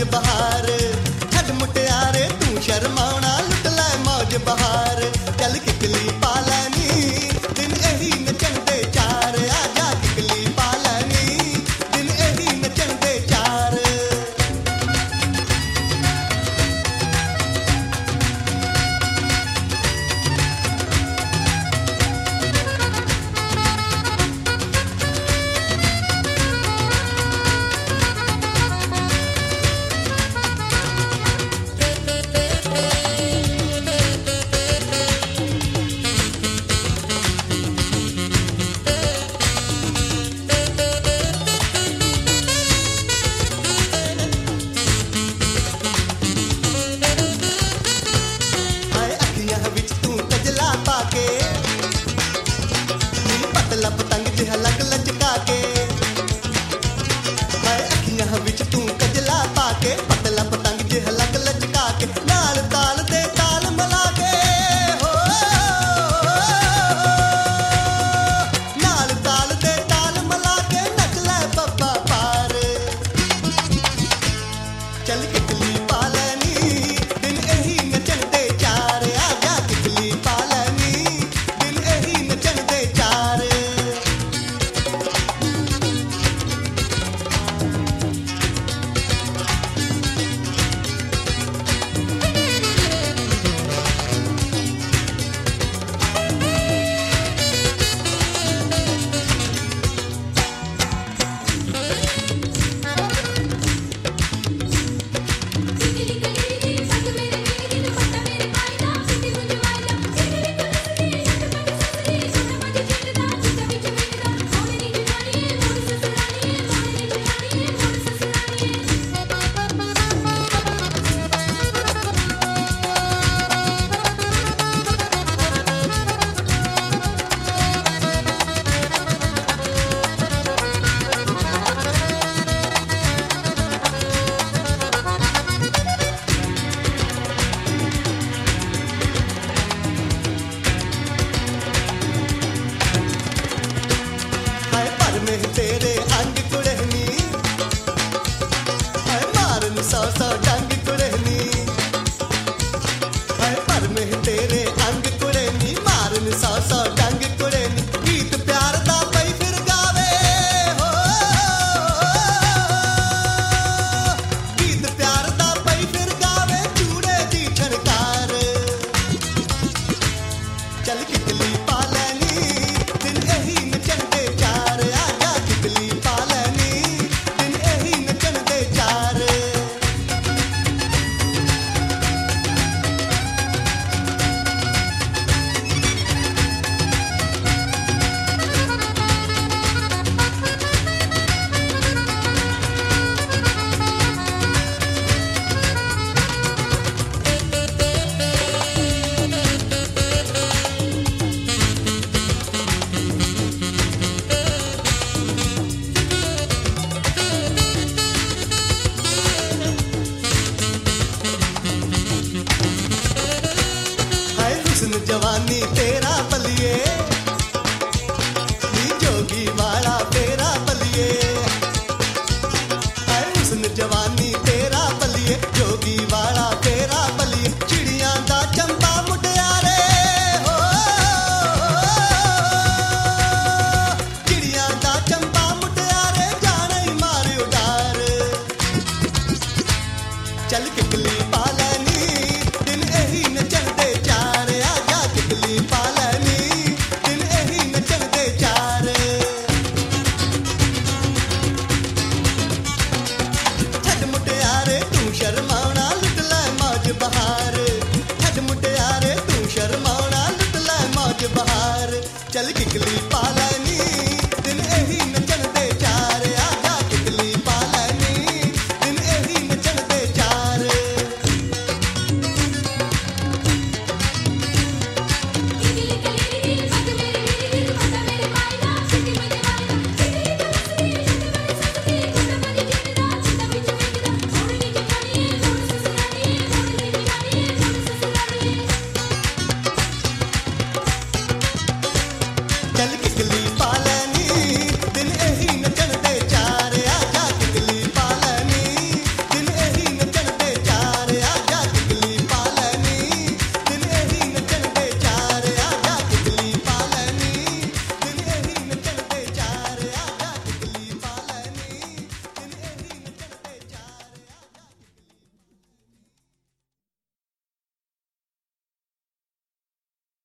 बहार छड़ मुटियारे तू शर्माना लुट लै मौज बहार चल किकली पालनी दिन एही नचन दे चार आजा किकली पालनी दिन एही नचन दे चार पतंग जिहा लग लचका के हाय अखियां विच तू कजला पाके पतला पतंग जिहा लग लचका के नाल ताल दे ताल मिला के हो नाल ताल दे ताल मिला के नच लै बब्बा पार चल किकली पालनी दिन एही नचन दे चार आजा किकली पालनी दिन एही नचन दे चार तेरे अंग कुड़हनी है मारन सौ सौ डंग कुड़हनी है पर में तेरे अंग कुड़हनी मारन सौ सौ डंग कुड़हनी गीत प्यार दा पई फिर गावे हो गीत प्यार दा पई फिर गावे चूड़े दी छणकार चल किकली पालनी दिन एही नचन दे चार आजा किकली पालनी दिन एही नचन दे चार जवानी तेरा बलिए नी जोगी वाला तेरा बलिए है हुस्न जवानी तेरा बलिए जोगी वाला तेरा बलिए चिड़ियां दा चंबा मुटियारे हो चिड़ियां दा चंबा मुटियारे जाने ही मारे उडार चल किकली